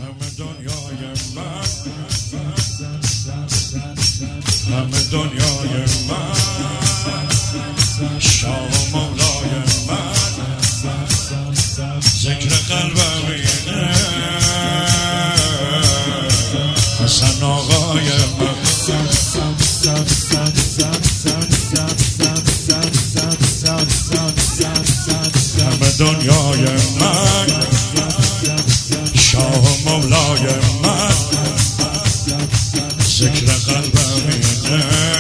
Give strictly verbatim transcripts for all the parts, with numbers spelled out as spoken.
همه دنیای من، همه دنیای من، شاه و مولای من، ذکر قلبم اینه، حسن آقای من. همه دنیای من، شاه و مولای من، ذکر قلبم اینه،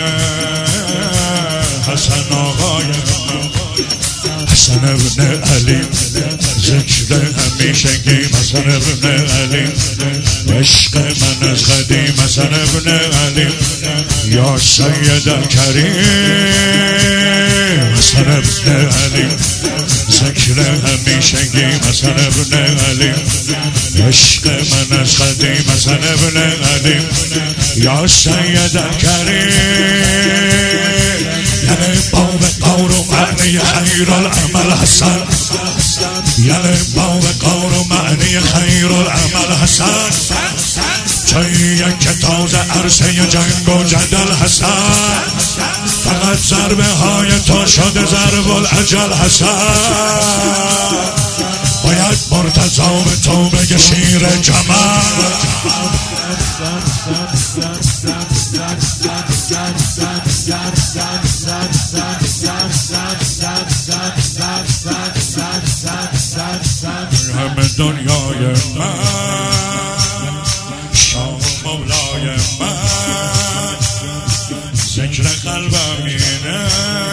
حسن آقای من، حسن ابن علی، ذکر همیشگی حسن ابن علی، عشق من از قدیم حسن ابن علی، یا سید الکریم حسن ابن علی، ذکر همیشگی حسن ابن علی، عشق من از قدیم حسن ابن علی، یا سید الکریم، یعنی باب قور و معنی خیر العمل حسن، یعنی باب قور و معنی خیر العمل حسن، چایی که تازه عرصه جنگ و جدل حسن، فقط ضربه های تو شده ضرب الاجل حسن، باید مرتضا به تو بگه شیر جمال. همه دنیای من، شاه و مولای من، ذکر قلبم اینه،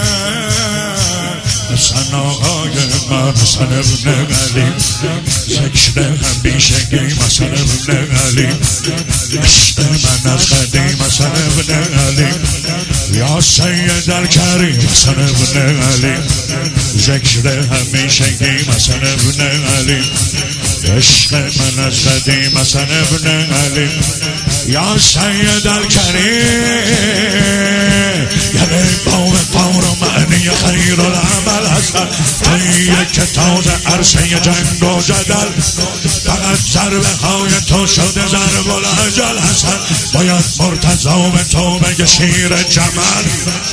حسن آقای من، حسن ابن علی، ذکر همیشگی حسن ابن علی، عشق من از قدیم حسن ابن علی، یا سید الکریم حسن ابن علی، ذکر همیشگی حسن ابن علی، عشق من از قدیم حسن ابن علی، یا سید الکریم، یعنی باب قور و معنی خیر العمل حسن، تویی که تازه عرصه جنگ و جدل، فقط ضربه های تو شده ضرب الاجل حسن، باید مرتضا به تو بگه شیر جمال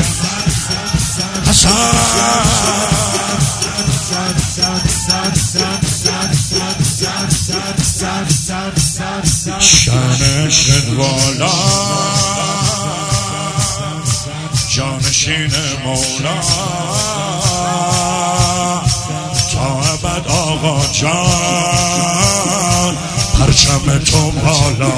حسن. شانش والا، جانشین مولا، تا ابد آقا جان، پرچم تو بالا،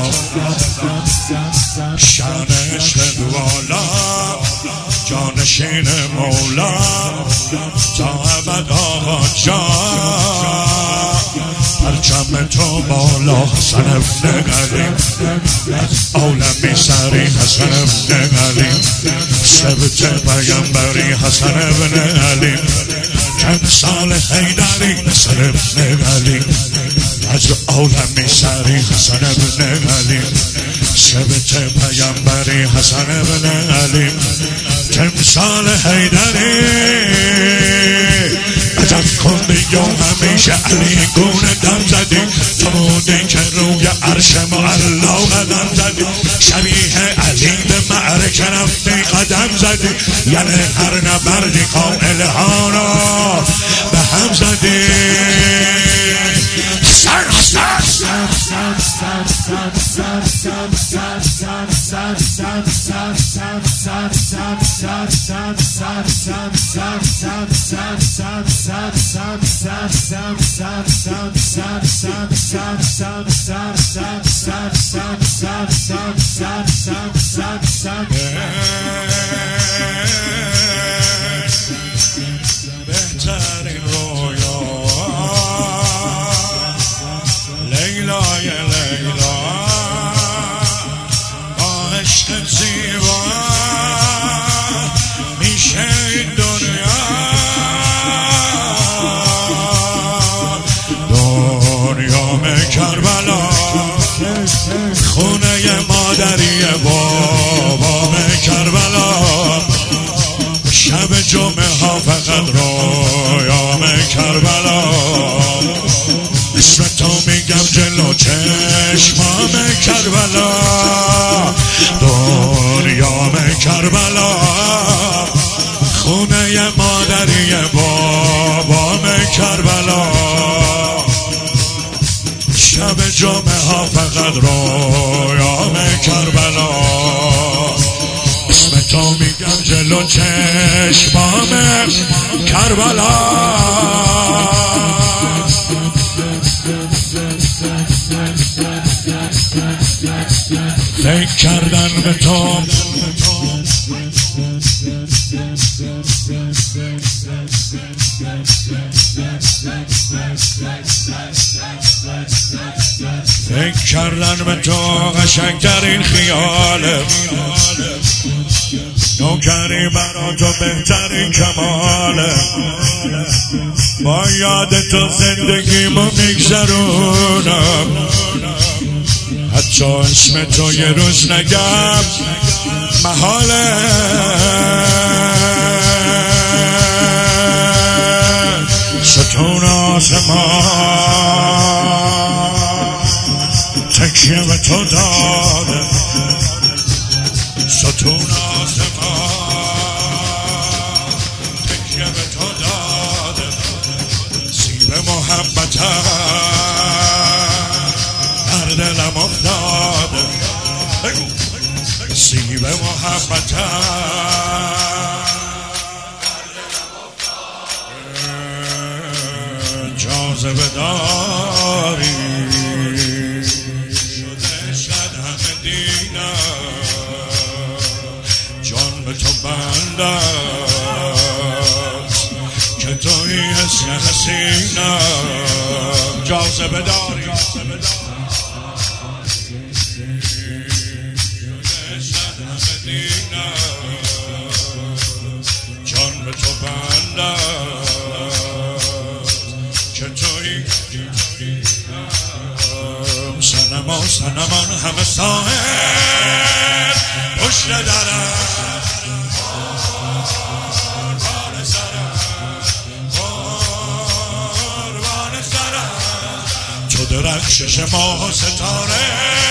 شانش والا، جانشین مولا، تا ابد آقا جان، پرچم تو بالا، حسن ابن علی، عالمی سری حسن ابن علی، سبت پیغمبری حسن ابن علی، تمثال حیدری حسن ابن علی، از عالمی سری حسن ابن علی، سبت پیغمبری حسن ابن علی، تمثال حیدری، عجب کندی و همیشه علی گونه دم زدی، تو بودی که روی عرش معلا قدم زدی، شبیه علی به معرکه رفتی قدم زدی، یعنی هر نبردی قائل ها را به هم زدی. سر سر بهترین رویا لیلای لیلا، با عشق زیبا میشه این دنیا، دنیا کربلا، خونه مادری بابا کربلا، شب جمعه ها فقط رویام کربلا، اسم تو میگم جلو چشم کربلا دنیام کربلا خونه مادری بابام کربلا شب جمعه ها فقط رویام کربلا اسم تو میگم جلو چشمام کربلا فکر کردن به تو فکر کردن به تو قشنگترین خیاله نوکری برا تو بهترین کماله با یاد تو زندگیمو میگذرونم حتی اسم تو یه روز نگم محاله ستون آسمان تکیه به تو داده ستون آسمان تکیه به تو داده سیب محبت در دلم افتاده سیب محبت جاذبه داری شده شد همه دینم جان به تو بندست که توی حسن حسینم جاذبه داری جان به تو بندست که توی سنما سنمان همه ساحل پشت درم قربان سرم قربان سرم تو درخشش ماه و ستاره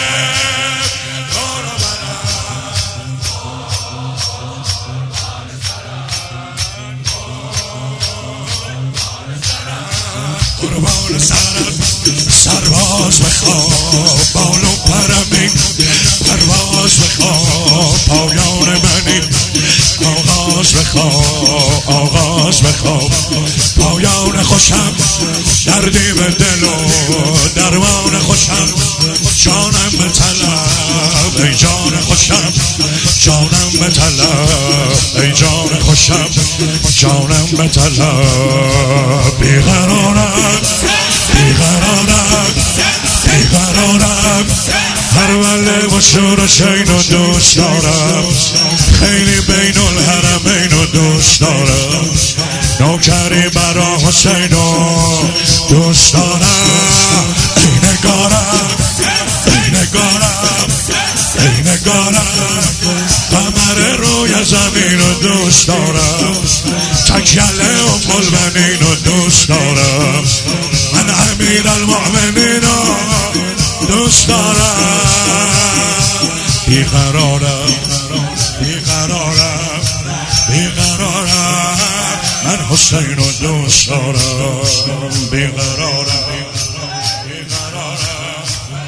قربان سرم سرباز بخواب بالو پرمی پرواز بخواب پایان منی آغاز بخواب آغاز بخواب پایان خوشم دردی به دل و درمان خوشم جانم به طلب ای جان خوشم جانم به طلب ای جان خوشم جانم به طلب بیقرارم بیقرارم بیقرارم هر وله و شور و شین و دوست دارم خیلی بین الحرمین و دوست دارم نوکری برا حسین و دوست دارم ای نگارم ای نگارم ای نگارم قمر روی زمین و دوست دارم تکیله و ملبنین و دوست دارم من امیر المؤمنین و دوست دارم بیقرارم بیقرارم بیقرارم من حسین و دوست دارم بیقرارم بیقرارم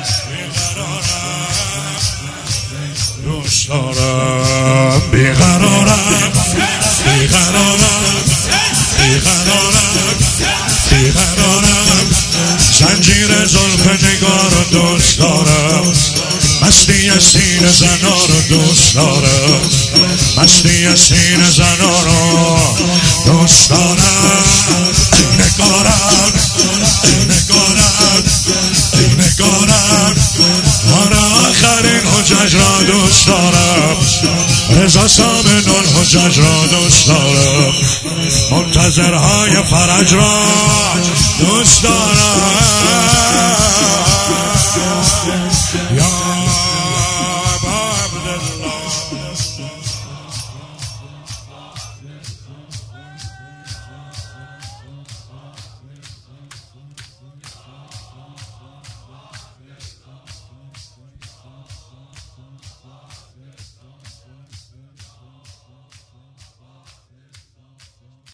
بیقرارم دوست دارم بیقرارم بیقرارم بیقرارم بیقرارم زنجیر زلف نگار رو دوست دارم مستی سین زنا رو دوست دارم مستی سین زنا رو دوست دارم ای نگارم ای نگارم ای نگارم آره آخرین حجج را دوست دارم رضا سامن الحجج را دوست دارم منتظرهای فرج را دوست دارم